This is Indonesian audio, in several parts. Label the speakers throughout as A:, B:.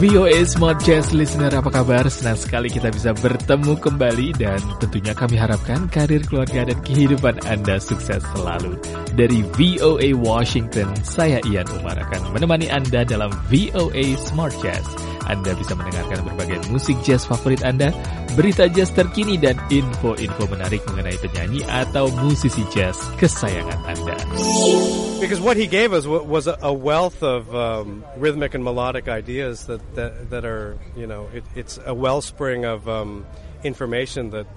A: VOA Smart Jazz Listener, apa kabar? Senang sekali kita bisa bertemu kembali dan tentunya kami harapkan karir, keluarga, dan kehidupan Anda sukses selalu. Dari VOA Washington, saya Ian Umar akan menemani Anda dalam VOA Smart Jazz. Anda bisa mendengarkan berbagai musik jazz favorit Anda, berita jazz terkini, dan info-info menarik mengenai penyanyi atau musisi jazz kesayangan Anda.
B: Because what he gave us was a wealth of rhythmic and melodic ideas that are, you know, it's a wellspring of information that...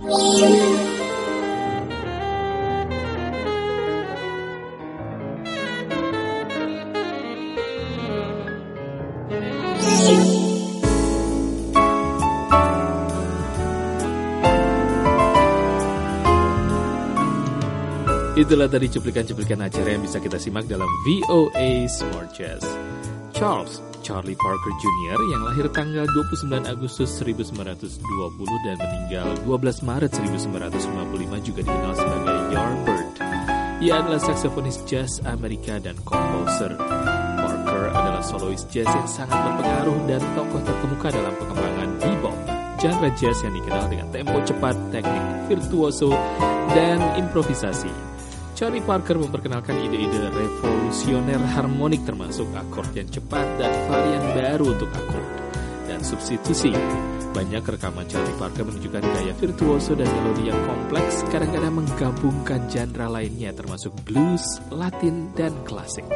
A: Itulah tadi cuplikan-cuplikan acara yang bisa kita simak dalam VOA Smart Jazz. Charlie Parker Jr. yang lahir tanggal 29 Agustus 1920 dan meninggal 12 Maret 1955 juga dikenal sebagai Yardbird. Ia adalah saksofonis jazz Amerika dan komposer. Parker adalah solois jazz yang sangat berpengaruh dan tokoh terkemuka dalam pengembangan bebop, genre jazz yang dikenal dengan tempo cepat, teknik virtuoso, dan improvisasi. Charlie Parker memperkenalkan ide-ide revolusioner harmonik termasuk akord yang cepat dan varian baru untuk akord dan substitusi. Banyak rekaman Charlie Parker menunjukkan gaya virtuoso dan melodi yang kompleks, kadang-kadang menggabungkan genre lainnya termasuk blues, Latin, dan klasik.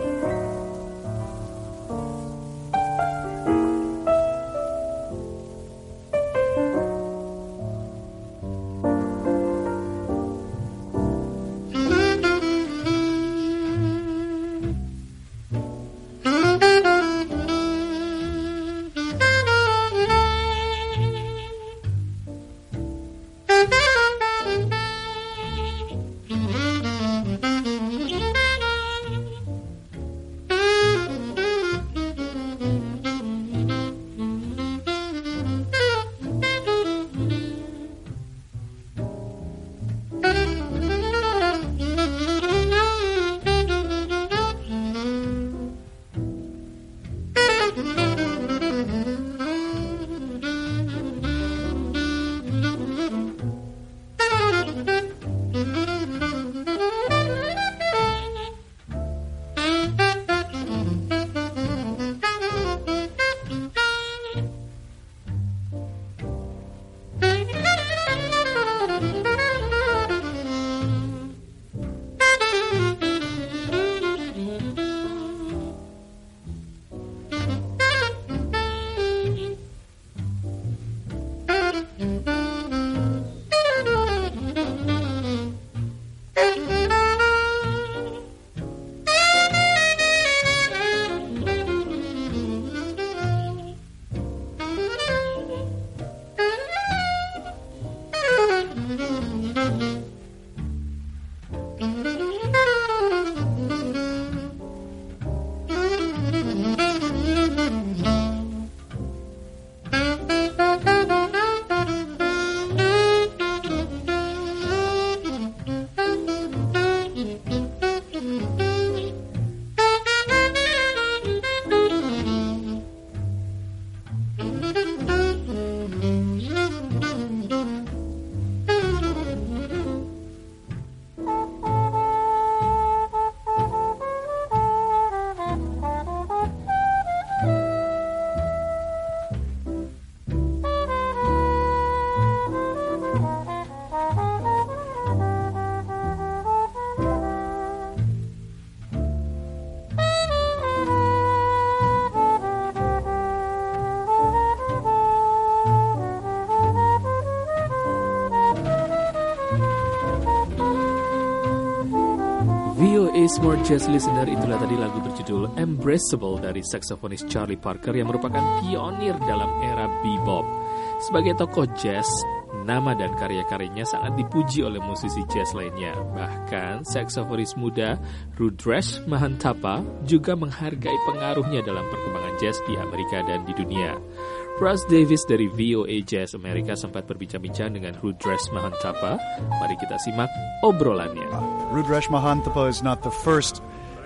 A: VOA Smart Jazz Listener, itulah tadi lagu berjudul Embraceable dari saksofonis Charlie Parker yang merupakan pionir dalam era bebop. Sebagai tokoh jazz, nama dan karya-karyanya sangat dipuji oleh musisi jazz lainnya. Bahkan saksofonis muda Rudresh Mahantapa juga menghargai pengaruhnya dalam perkembangan jazz di Amerika dan di dunia. Russ Davis dari VOA Jazz Amerika sempat berbincang-bincang dengan Rudresh Mahantapa. Mari kita simak obrolannya.
C: Rudresh Mahantapa is not the first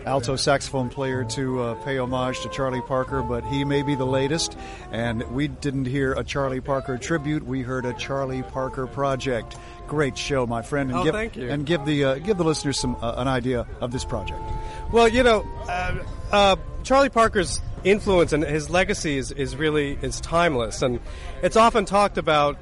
C: alto saxophone player to pay homage to Charlie Parker, but he may be the latest. And we didn't hear a Charlie Parker tribute; we heard a Charlie Parker project. Great show, my friend. And
B: thank you.
C: And give the listeners an idea of this project.
B: Well, Charlie Parker's influence and his legacy is really timeless, and it's often talked about.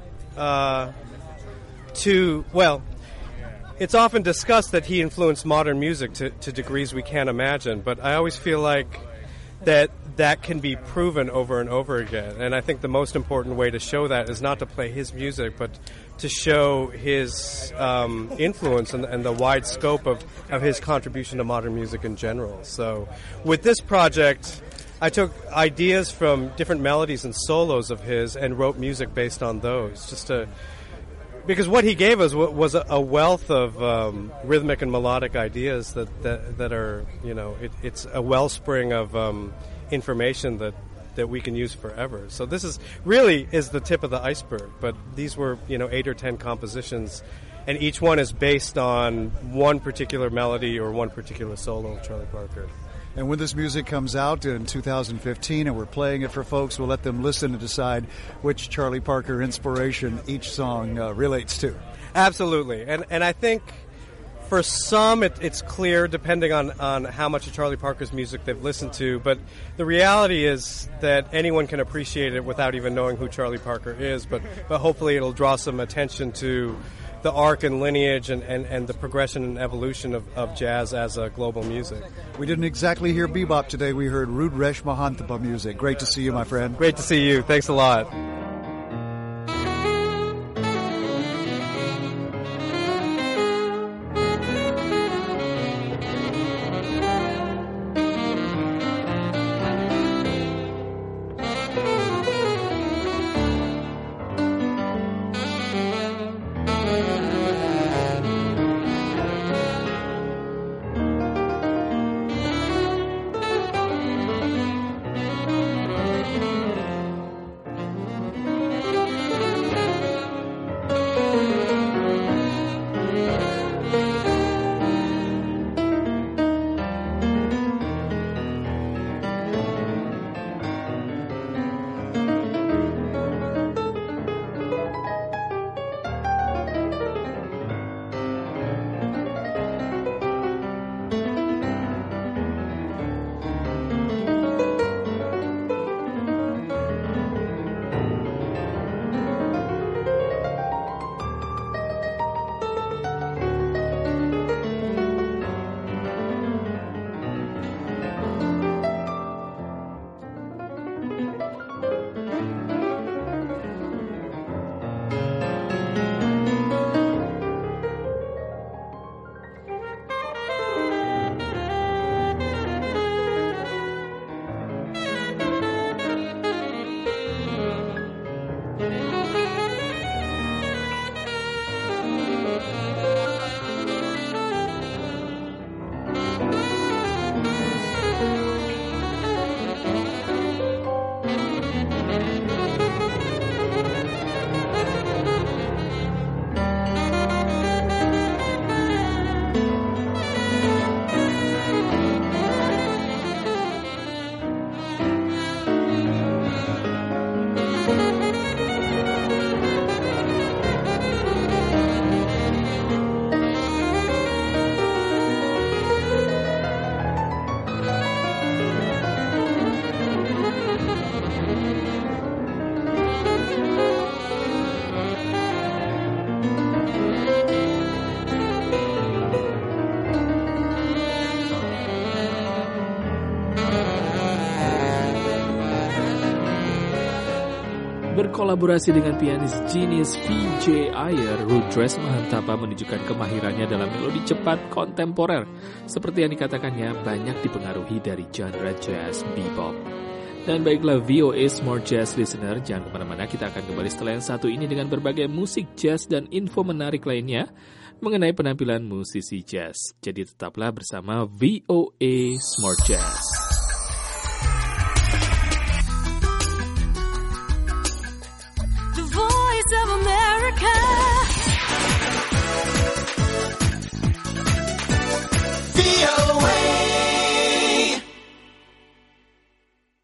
B: It's often discussed that he influenced modern music to degrees we can't imagine, but I always feel like that can be proven over and over again. And I think the most important way to show that is not to play his music, but to show his influence and the wide scope of his contribution to modern music in general. So with this project, I took ideas from different melodies and solos of his and wrote music based on those, because what he gave us was a wealth of rhythmic and melodic ideas that are, it's a wellspring of information that we can use forever. So this is the tip of the iceberg, but these were 8 or 10 compositions, and each one is based on one particular melody or one particular solo of Charlie Parker.
C: And when this music comes out in 2015 and we're playing it for folks, we'll let them listen and decide which Charlie Parker inspiration each song relates to.
B: Absolutely. And I think for some it's clear, depending on how much of Charlie Parker's music they've listened to, but the reality is that anyone can appreciate it without even knowing who Charlie Parker is, but hopefully it'll draw some attention to the arc and lineage and the progression and evolution of jazz as a global music.
C: We didn't exactly hear bebop today. We heard Rudresh Mahantapa music. Great to see you, my friend.
B: Great to see you. Thanks a lot.
A: Berkolaborasi dengan pianis genius V.J. Ayer, Rudresh Mahantapa menunjukkan kemahirannya dalam melodi cepat kontemporer. Seperti yang dikatakannya, banyak dipengaruhi dari genre jazz bebop. Dan baiklah VOA Smart Jazz Listener, jangan kemana-mana, kita akan kembali setelah yang satu ini dengan berbagai musik jazz dan info menarik lainnya mengenai penampilan musisi jazz. Jadi tetaplah bersama VOA Smart Jazz.